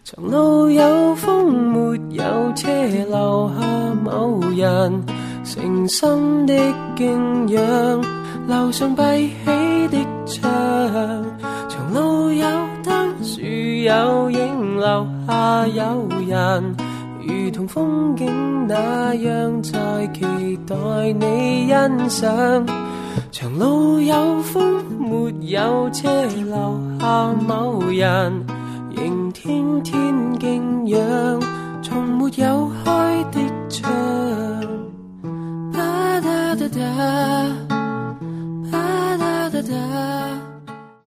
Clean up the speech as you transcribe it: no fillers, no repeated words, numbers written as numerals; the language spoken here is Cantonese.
長路有風沒有車，留下某人誠心的敬仰，樓上閉起的窗。長路有燈，樹有影，留下有人，如同風景那樣在期待你欣賞。長路有風沒有車，留下某人仍天天敬仰，從沒有開的窗。噠噠噠噠